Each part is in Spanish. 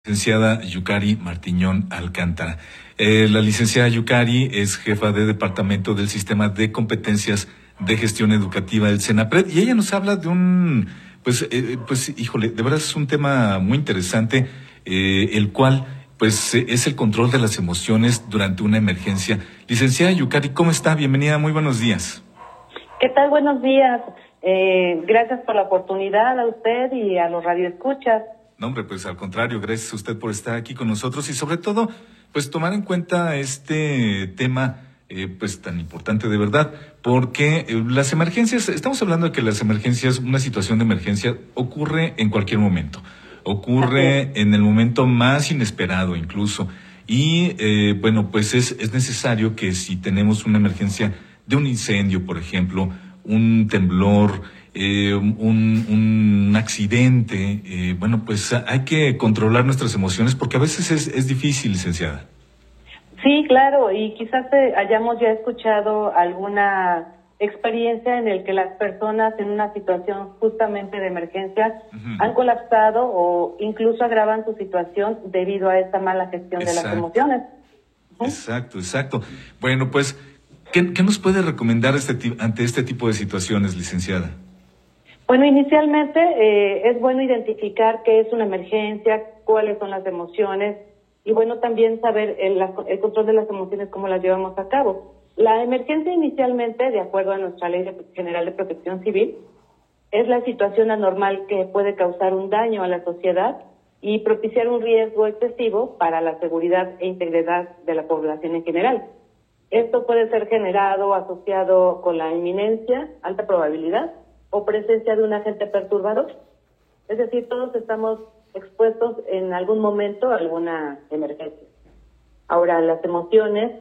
Licenciada Yucari Martiñón Alcántara. La licenciada Yucari es jefa de departamento del Sistema de Competencias de Gestión Educativa del CENAPRED y ella nos habla de híjole, de verdad es un tema muy interesante, el cual, es el control de las emociones durante una emergencia. Licenciada Yucari, ¿cómo está? Bienvenida, muy buenos días. ¿Qué tal? Buenos días. Gracias por la oportunidad a usted y a los radioescuchas. No, hombre, pues al contrario, gracias a usted por estar aquí con nosotros y sobre todo, tomar en cuenta este tema, tan importante de verdad, porque las emergencias, estamos hablando de que las emergencias, una situación de emergencia ocurre en cualquier momento, ocurre en el momento más inesperado incluso, y es necesario que si tenemos una emergencia de un incendio, por ejemplo, un temblor, un accidente, hay que controlar nuestras emociones porque a veces es difícil, licenciada. Sí, claro, y quizás hayamos ya escuchado alguna experiencia en el que las personas en una situación justamente de emergencia han colapsado o incluso agravan su situación debido a esta mala gestión de las emociones. Exacto. Bueno, pues, ¿qué nos puede recomendar ante este tipo de situaciones, licenciada? Bueno, inicialmente es bueno identificar qué es una emergencia, cuáles son las emociones y también saber el control de las emociones, cómo las llevamos a cabo. La emergencia inicialmente, de acuerdo a nuestra Ley General de Protección Civil, es la situación anormal que puede causar un daño a la sociedad y propiciar un riesgo excesivo para la seguridad e integridad de la población en general. Esto puede ser generado asociado con la inminencia, alta probabilidad, o presencia de un agente perturbador. Es decir, todos estamos expuestos en algún momento a alguna emergencia. Ahora, las emociones,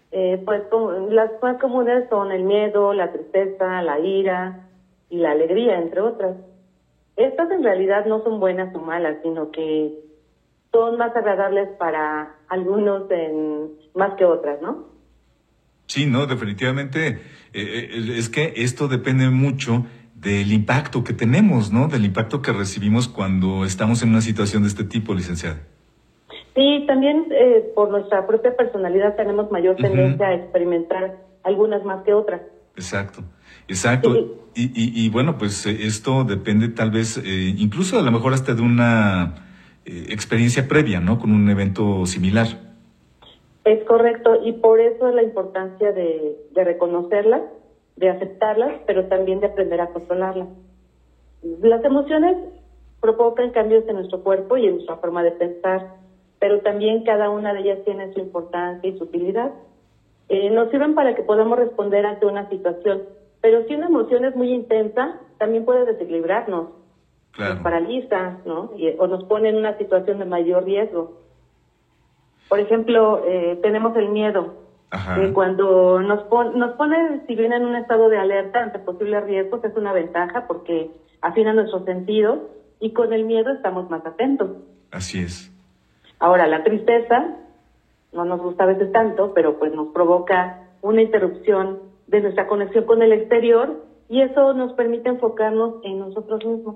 las más comunes son el miedo, la tristeza, la ira y la alegría, entre otras. Estas en realidad no son buenas o malas, sino que son más agradables para algunos más que otras, ¿no? Sí, no, definitivamente, es que esto depende mucho del impacto que tenemos, ¿no? Del impacto que recibimos cuando estamos en una situación de este tipo, licenciada. Sí, también por nuestra propia personalidad tenemos mayor tendencia a experimentar algunas más que otras. Exacto. Sí. Y esto depende tal vez, incluso a lo mejor hasta de una experiencia previa, ¿no? Con un evento similar. Es correcto, y por eso es la importancia de reconocerlas, de aceptarlas, pero también de aprender a controlarlas. Las emociones provocan cambios en nuestro cuerpo y en nuestra forma de pensar, pero también cada una de ellas tiene su importancia y su utilidad. Nos sirven para que podamos responder ante una situación, pero si una emoción es muy intensa, también puede desequilibrarnos, claro. Nos paraliza, ¿no? O nos pone en una situación de mayor riesgo. Por ejemplo, tenemos el miedo. Cuando nos pone, si bien en un estado de alerta ante posibles riesgos, es una ventaja porque afina nuestros sentidos y con el miedo estamos más atentos. Así es. Ahora, la tristeza no nos gusta a veces tanto, pero nos provoca una interrupción de nuestra conexión con el exterior y eso nos permite enfocarnos en nosotros mismos.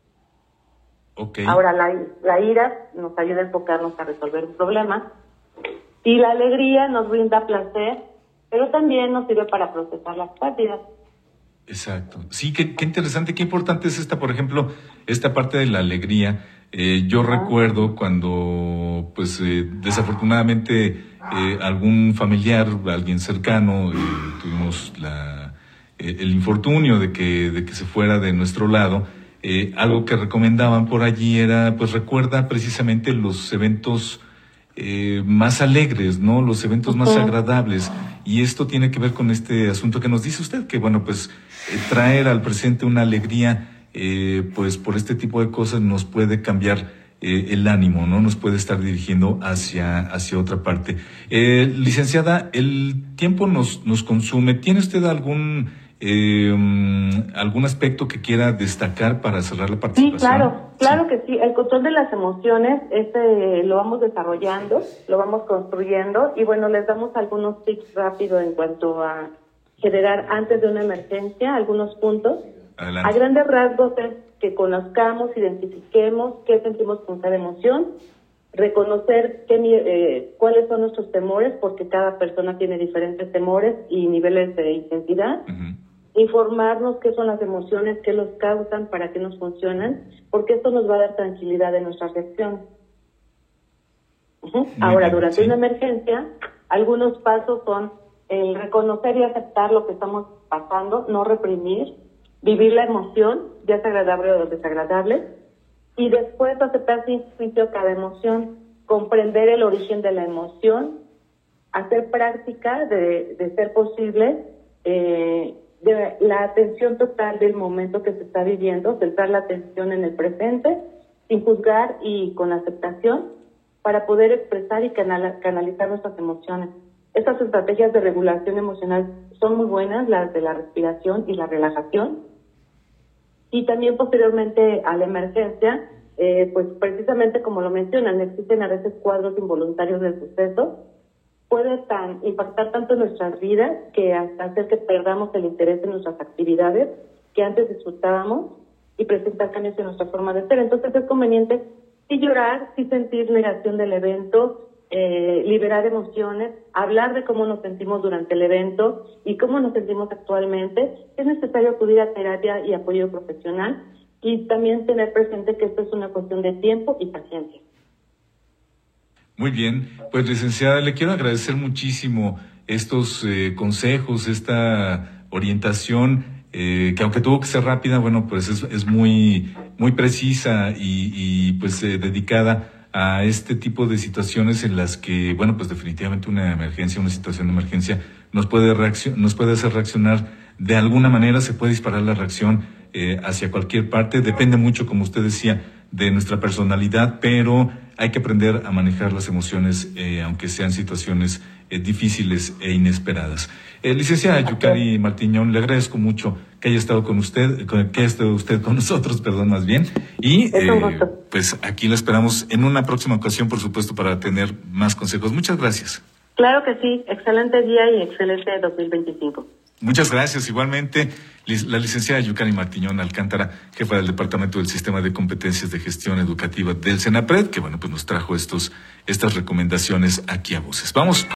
Okay. Ahora, la ira nos ayuda a enfocarnos a resolver un problema. Y la alegría nos brinda placer, pero también nos sirve para procesar las pérdidas. Exacto. Sí, qué interesante, qué importante es por ejemplo, esta parte de la alegría. Yo recuerdo cuando, desafortunadamente, algún familiar, alguien cercano, tuvimos el infortunio de que se fuera de nuestro lado. Algo que recomendaban por allí era, recuerda precisamente los eventos más alegres, ¿no? Los eventos más agradables. Y esto tiene que ver con este asunto que nos dice usted, que traer al presente una alegría, por este tipo de cosas nos puede cambiar el ánimo, ¿no? Nos puede estar dirigiendo hacia otra parte. Licenciada, el tiempo nos consume. ¿Tiene usted algún aspecto que quiera destacar para cerrar la participación? Sí, claro que sí. El control de las emociones, lo vamos desarrollando, lo vamos construyendo y les damos algunos tips rápidos en cuanto a generar antes de una emergencia, algunos puntos. Adelante. A grandes rasgos es que conozcamos, identifiquemos qué sentimos con cada emoción, reconocer cuáles son nuestros temores, porque cada persona tiene diferentes temores y niveles de intensidad. Informarnos qué son las emociones, qué los causan, para qué nos funcionan, porque esto nos va a dar tranquilidad en nuestra reacción. Ahora, durante una emergencia, algunos pasos son el reconocer y aceptar lo que estamos pasando, no reprimir, vivir la emoción, ya sea agradable o desagradable, y después aceptar sin juicio cada emoción, comprender el origen de la emoción, hacer práctica de ser posible, de la atención total del momento que se está viviendo, centrar la atención en el presente, sin juzgar y con aceptación, para poder expresar y canalizar nuestras emociones. Estas estrategias de regulación emocional son muy buenas, las de la respiración y la relajación. Y también posteriormente a la emergencia, pues precisamente como lo mencionan, existen a veces cuadros involuntarios del suceso. Puede impactar tanto en nuestras vidas que hasta hacer que perdamos el interés en nuestras actividades que antes disfrutábamos y presentar cambios en nuestra forma de ser. Entonces es conveniente sí llorar, sí sentir negación del evento, liberar emociones, hablar de cómo nos sentimos durante el evento y cómo nos sentimos actualmente. Es necesario acudir a terapia y apoyo profesional y también tener presente que esto es una cuestión de tiempo y paciencia. Muy bien, pues licenciada, le quiero agradecer muchísimo estos consejos, esta orientación, que aunque tuvo que ser rápida, bueno, pues es muy precisa y pues dedicada a este tipo de situaciones en las que, bueno, pues definitivamente una situación de emergencia nos puede hacer reaccionar de alguna manera, se puede disparar la reacción hacia cualquier parte, depende mucho, como usted decía, de nuestra personalidad, pero hay que aprender a manejar las emociones, aunque sean situaciones difíciles e inesperadas. Licenciada Yucari Martiñón, le agradezco mucho que haya estado con usted, que haya estado usted con nosotros, más bien, y pues aquí la esperamos en una próxima ocasión, por supuesto, para tener más consejos. Muchas gracias. Claro que sí, excelente día y excelente 2025. Muchas gracias. Igualmente, la licenciada Yucari Martiñón Alcántara, jefa del Departamento del Sistema de Competencias de Gestión Educativa del CENAPRED, que bueno, pues nos trajo estas recomendaciones aquí a Voces. Vamos.